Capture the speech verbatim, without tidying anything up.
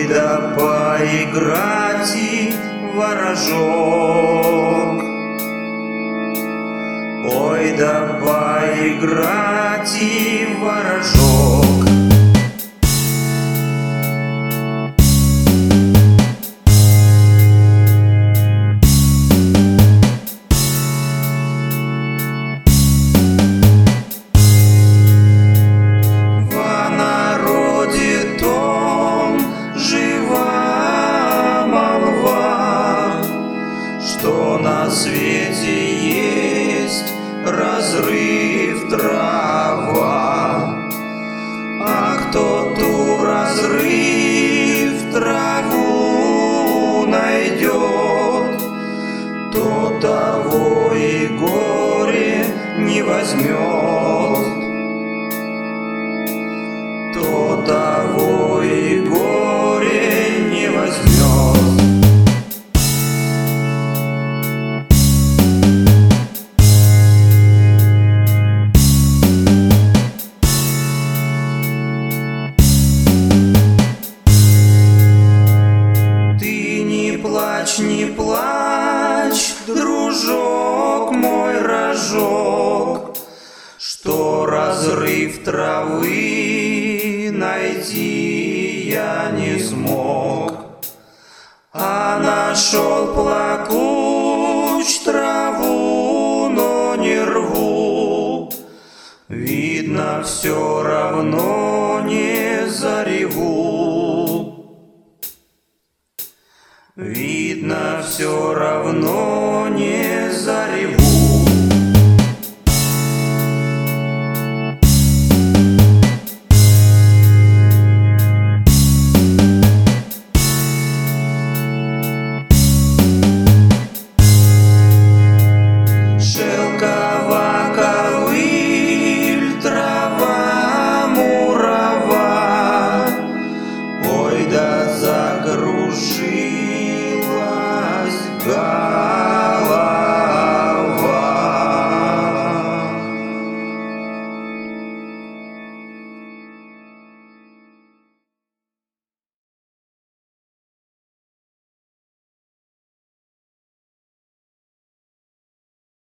Ой, да поиграть и ворожок, ой, да поиграть и ворожок. Что на свете есть разрыв трава, а кто ту разрыв траву найдет, то того и горе не возьмет, то того и горе не возьмет. Не плачь, не плачь, дружок мой рожок, что разрыв травы найти я не смог, а нашел плакуч траву, но не рву. Видно, все